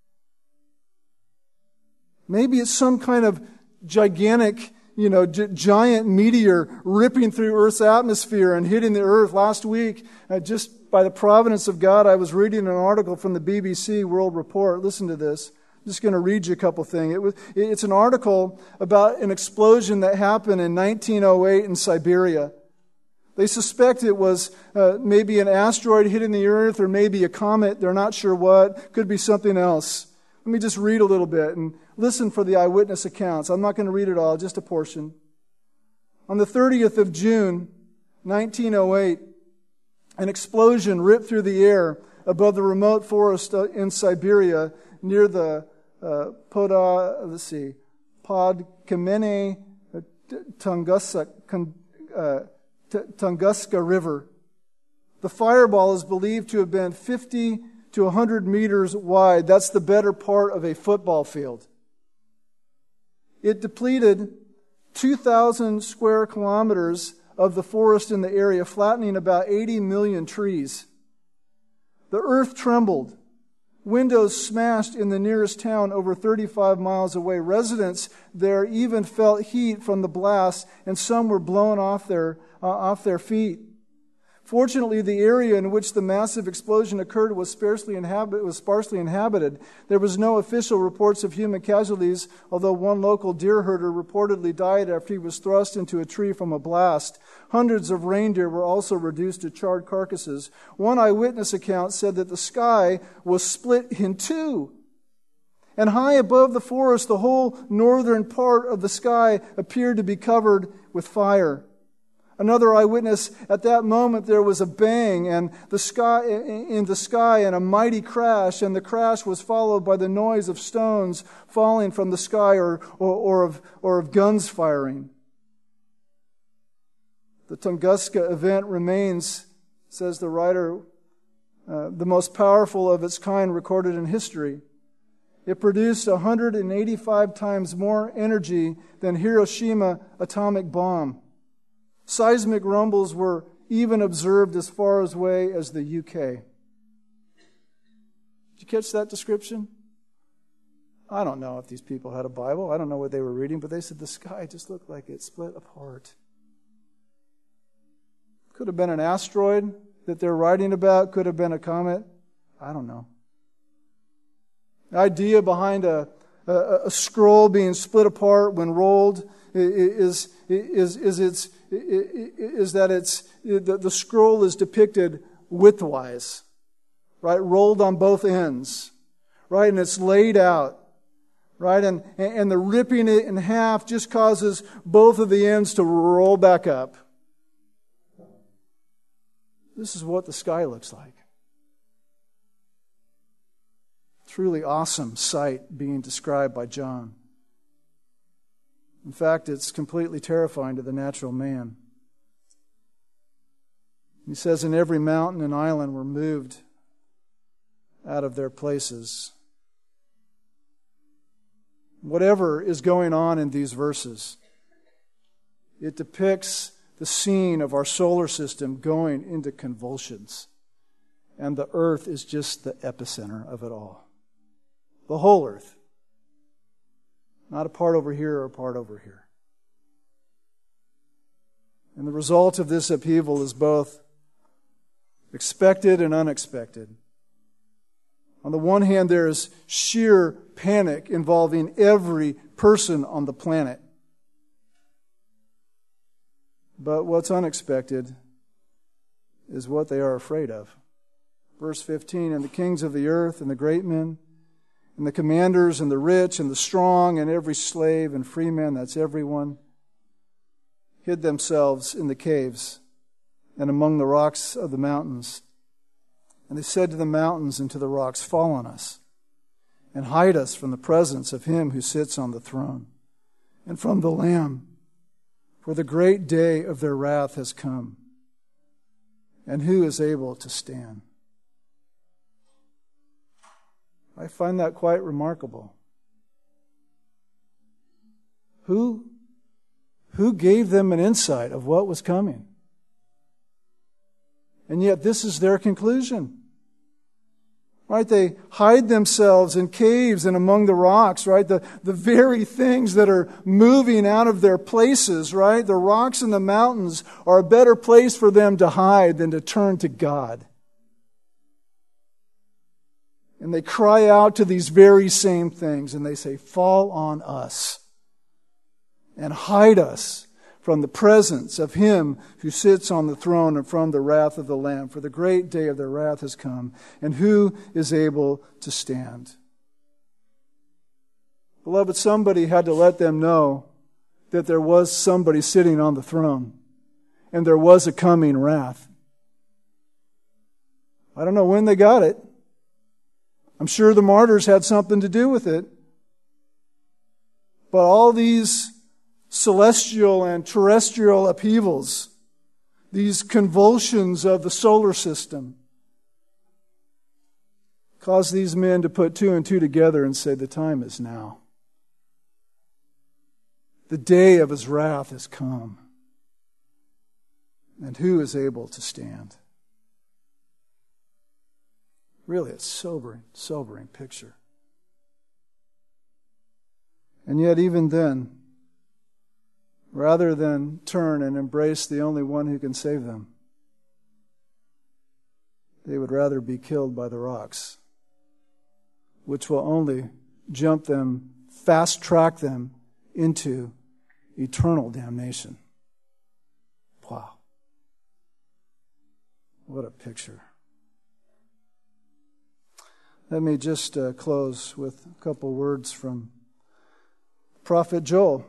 Maybe it's some kind of gigantic, giant meteor ripping through Earth's atmosphere and hitting the earth. Last week, just by the providence of God, I was reading an article from the BBC World Report. Listen to this. I'm just going to read you a couple things. It's an article about an explosion that happened in 1908 in Siberia. They suspect it was maybe an asteroid hitting the earth or maybe a comet. They're not sure what. Could be something else. Let me just read a little bit and listen for the eyewitness accounts. I'm not going to read it all, just a portion. On the 30th of June, 1908, an explosion ripped through the air above the remote forest in Siberia near the Podkamene Tunguska River. The fireball is believed to have been 50 to 100 meters wide. That's the better part of a football field. It depleted 2,000 square kilometers of the forest in the area, flattening about 80 million trees. The earth trembled. Windows smashed in the nearest town over 35 miles away. Residents there even felt heat from the blast, and some were blown off their feet. Fortunately, the area in which the massive explosion occurred was sparsely inhabited. There was no official reports of human casualties, although one local deer herder reportedly died after he was thrust into a tree from a blast. Hundreds of reindeer were also reduced to charred carcasses. One eyewitness account said that the sky was split in two. And high above the forest, the whole northern part of the sky appeared to be covered with fire. Another eyewitness, at that moment there was a bang and in the sky and a mighty crash, and the crash was followed by the noise of stones falling from the sky or of guns firing. The Tunguska event remains, says the writer, the most powerful of its kind recorded in history. It produced 185 times more energy than Hiroshima atomic bomb. Seismic rumbles were even observed as far away as the UK. Did you catch that description? I don't know if these people had a Bible. I don't know what they were reading, but they said the sky just looked like it split apart. Could have been an asteroid that they're writing about. Could have been a comet. I don't know. The idea behind a scroll being split apart when rolled is that the scroll is depicted widthwise, right? Rolled on both ends, right? And it's laid out, right? And the ripping it in half just causes both of the ends to roll back up. This is what the sky looks like. Truly awesome sight being described by John. In fact, it's completely terrifying to the natural man. He says, and every mountain and island were moved out of their places. Whatever is going on in these verses, it depicts the scene of our solar system going into convulsions. And the earth is just the epicenter of it all. The whole earth. Not a part over here or a part over here. And the result of this upheaval is both expected and unexpected. On the one hand, there is sheer panic involving every person on the planet. But what's unexpected is what they are afraid of. Verse 15, and the kings of the earth and the great men, and the commanders and the rich and the strong and every slave and free man, that's everyone, hid themselves in the caves and among the rocks of the mountains. And they said to the mountains and to the rocks, fall on us and hide us from the presence of him who sits on the throne and from the Lamb. For the great day of their wrath has come. And who is able to stand? I find that quite remarkable. Who gave them an insight of what was coming? And yet this is their conclusion. Right? They hide themselves in caves and among the rocks, right? The very things that are moving out of their places, right? The rocks and the mountains are a better place for them to hide than to turn to God. And they cry out to these very same things and they say, fall on us and hide us from the presence of him who sits on the throne and from the wrath of the Lamb. For the great day of their wrath has come, and who is able to stand? Beloved, somebody had to let them know that there was somebody sitting on the throne, and there was a coming wrath. I don't know when they got it. I'm sure the martyrs had something to do with it. But all these celestial and terrestrial upheavals, these convulsions of the solar system, cause these men to put two and two together and say, the time is now. The day of his wrath has come. And who is able to stand? Really, a sobering picture. And yet even then, rather than turn and embrace the only one who can save them, they would rather be killed by the rocks, which will only jump them, fast-track them into eternal damnation. Wow. What a picture. Let me just close with a couple words from Prophet Joel.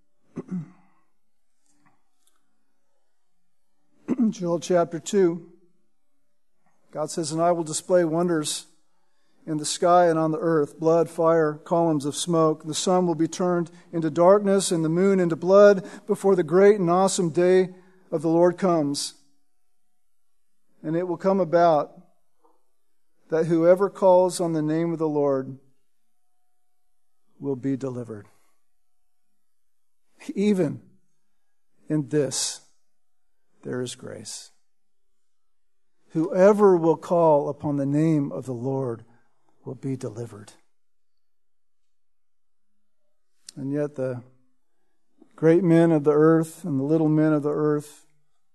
Joel chapter 2, God says, and I will display wonders in the sky and on the earth, blood, fire, columns of smoke. The sun will be turned into darkness and the moon into blood before the great and awesome day of the Lord comes. And it will come about that whoever calls on the name of the Lord will be delivered. Even in this, there is grace. Whoever will call upon the name of the Lord will be delivered. And yet the great men of the earth and the little men of the earth,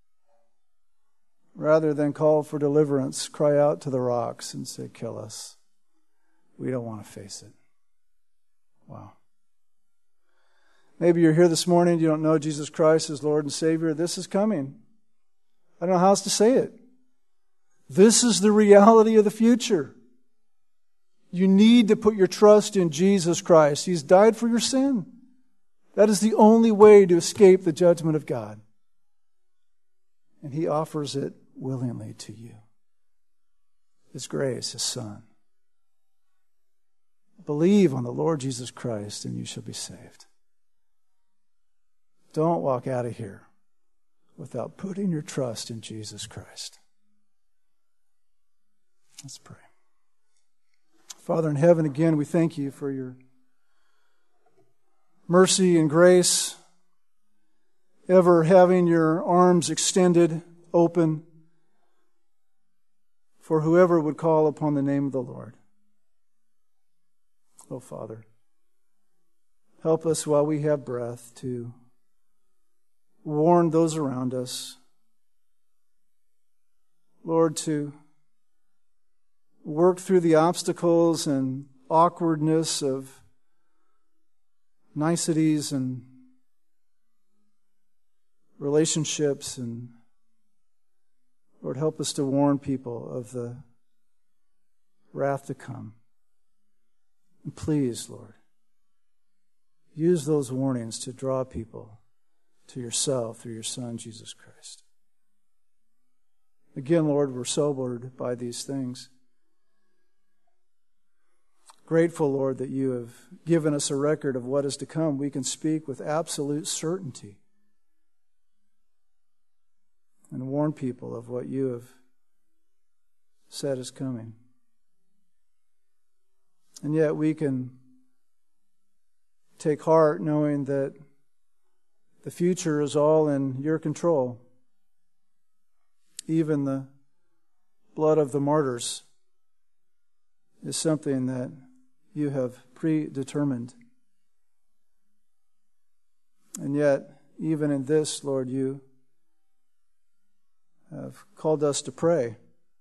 rather than call for deliverance, cry out to the rocks and say, kill us. We don't want to face it. Wow. Maybe you're here this morning, you don't know Jesus Christ as Lord and Savior. This is coming. I don't know how else to say it. This is the reality of the future. You need to put your trust in Jesus Christ. He's died for your sin. That is the only way to escape the judgment of God. And He offers it willingly to you. His grace, His Son. Believe on the Lord Jesus Christ and you shall be saved. Don't walk out of here without putting your trust in Jesus Christ. Let's pray. Father in heaven, again, we thank you for your mercy and grace, ever having your arms extended, open, for whoever would call upon the name of the Lord. Oh, Father, help us while we have breath to warn those around us. Lord, to work through the obstacles and awkwardness of niceties and relationships, and Lord, help us to warn people of the wrath to come. And please, Lord, use those warnings to draw people to yourself through your Son, Jesus Christ. Again, Lord, we're sobered by these things. Grateful, Lord, that you have given us a record of what is to come. We can speak with absolute certainty and warn people of what you have said is coming. And yet we can take heart knowing that the future is all in your control. Even the blood of the martyrs is something that you have predetermined. And yet, even in this, Lord, you have called us to pray.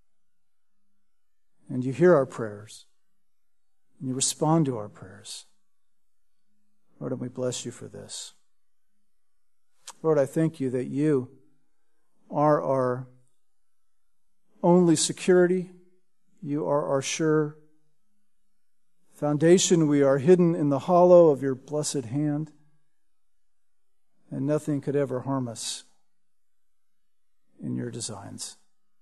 And you hear our prayers. And you respond to our prayers. Lord, and we bless you for this. Lord, I thank you that you are our only security. You are our sure foundation. We are hidden in the hollow of your blessed hand, and nothing could ever harm us in your designs.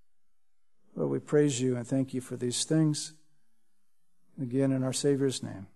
Lord, we praise you and thank you for these things. Again, in our Savior's name.